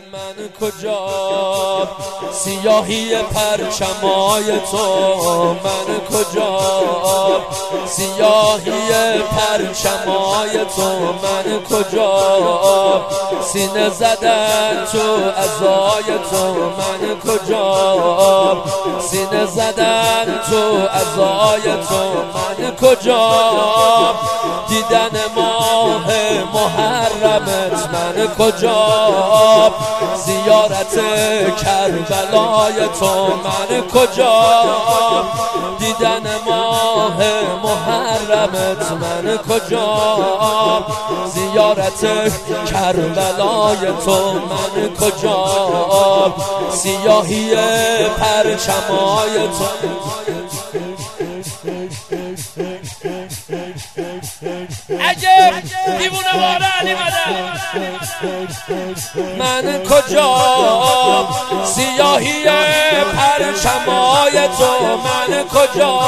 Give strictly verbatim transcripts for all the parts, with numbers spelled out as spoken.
من کجا سیاهی پرچمای تو، من کجا سیاهی پرچمای تو، من کجا سینه زدن تو عزای تو، من کجا سینه زدن تو عزای تو، من کجا دیدن ماه محرمت، من کجا زیارت کربلای تو، من کجا دیدن ماه محرمت، من کجا زیارت کربلای تو، من کجا سیاهی پرچمای تو. عجب دیوونه واره علی مدد من کجا سیاهی پرچمای تو، من کجا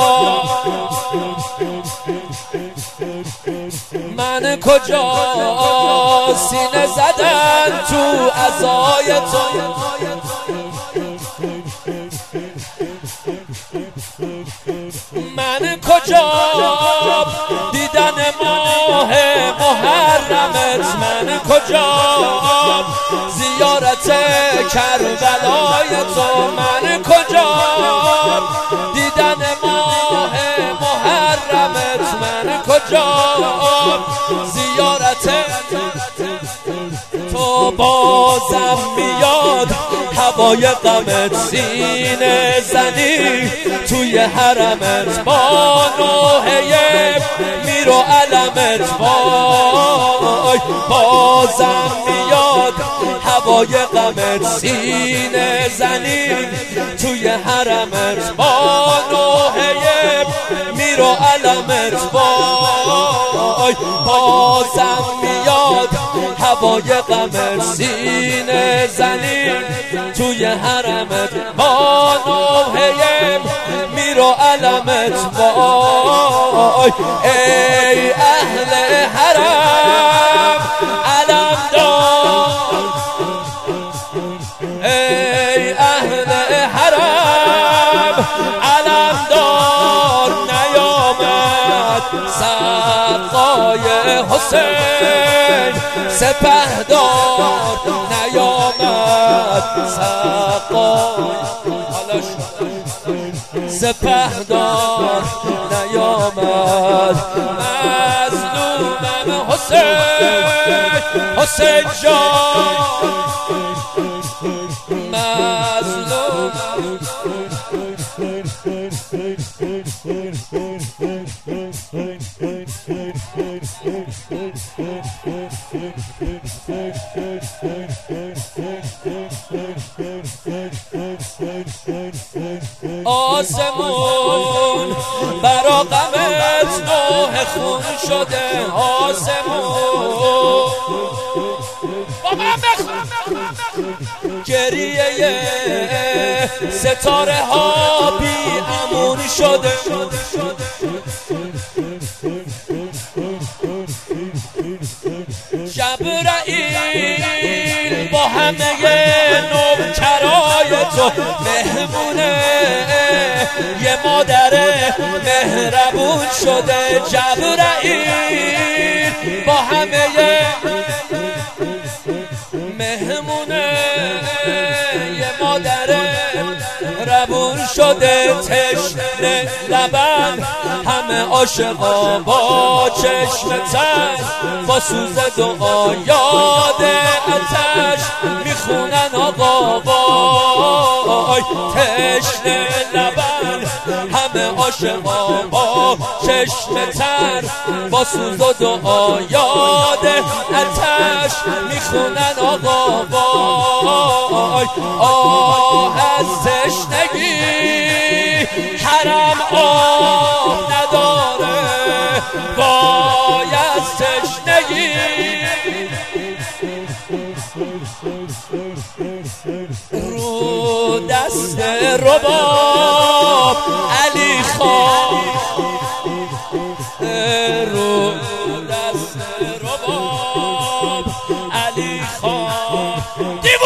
من کجا سینه زدن تو عزای تو، من کجا دیدن ماه محرمت، من کجا زیارت کربلای تو، من کجا دیدن ماه محرمت، من کجا زیارت تو. بازم میاد هوای غمت، سینه زنی توی حرمت، با نوحه میر و علمت، وای بازم میاد هوای غمت، سینه زنی توی حرمت، با نوحه میر و علمت، وای بازم میاد هوای غمت، سینه زنی توی حرمت، با نوحه میر و علمت، وای ای اهل حرم علم دار، ای اهل حرم علم دار، نیامد سقای حسین سپهدار، نیامد سقای سپهدار، نیامد مظلومم حسین، حسین جان مظلومم. آسمون برا غمت نوح خون شده، آسمون گریه ستاره ها بی امون شده، جبرائیل با همه نوکرای تو مهمونه، یه مادر مهربون شده، جبرائیل با همه مهمونه، یه مادر مهربون شده، تشنه لبن همه عاشقا با چشم تر، با سوز دعا یاد آتش میخونن آقا، وای تشنه لبن همه عاشقا با چشم تر، با سوز و دعا یاد آتش میخونن آقا، وای آه از تشنگی حرم آب نداره، وای از تشنگی رو دست رباب علی خان، رو دست رباب علی خان.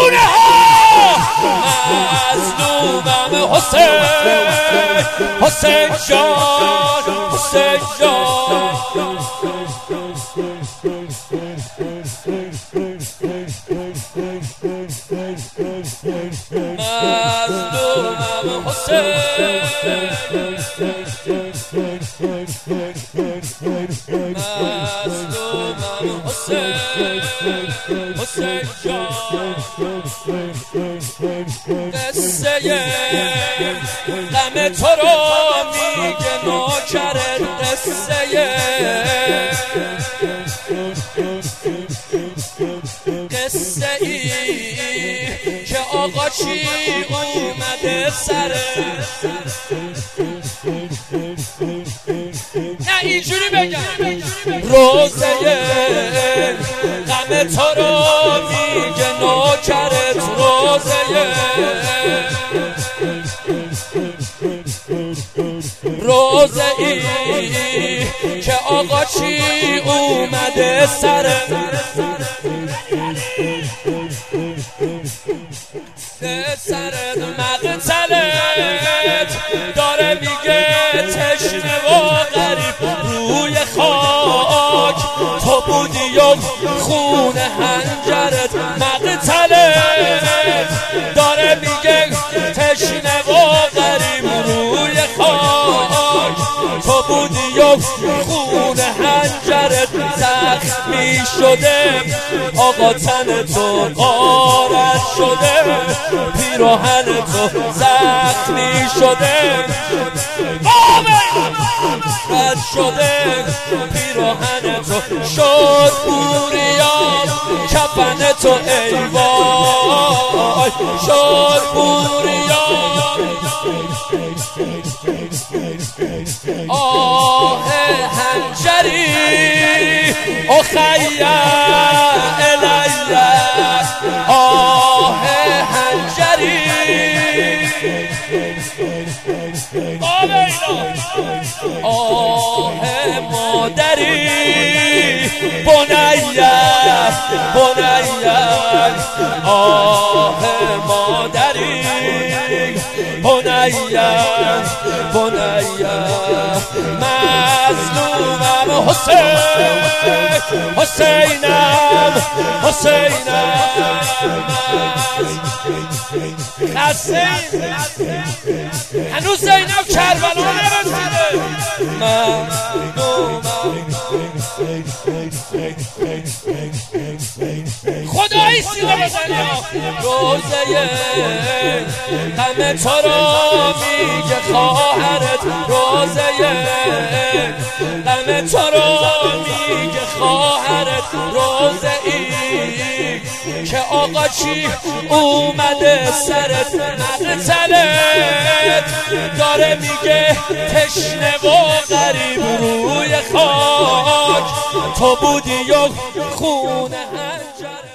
مظلومم حسین مظلومم حسین حسین جان قصه غم تو رو میگه نوکرت قصه قصه ای که آقا چی اومده سره نه اینجوری بگم روزه غم تو رو میگه نوکرت روزه روزه ای که آقا چی اومده سره سرت مقتلت داره میگه تشنه و غریب روی خاک تو بودی و خون هنجرت مقتلت داره میگه تشنه و غریب روی خاک تو بودی و خون هنجرت زخمی شده آقا تن تو غارت شده پیراهن تو زخمی شده رد شده پیراهن تو شد بوریان کفن تو ای وای شد بوریان آه هنجری اخیه الیه آه هنجری آه مادری بنیه بنیه آه مادری بنیه بنیه مظلومم حسین حسینم حسینم حسین هنوز زینب کربلا نرسیده خدایی سیده بزنی روزه غم تو رو میگه خواهرت روزه غم تو رو میگه خواهرت روزه ای که آقا چی اومده سرت مقتلت داره میگه تشنه و غریب روی خاک تو بودی و خون هنجرت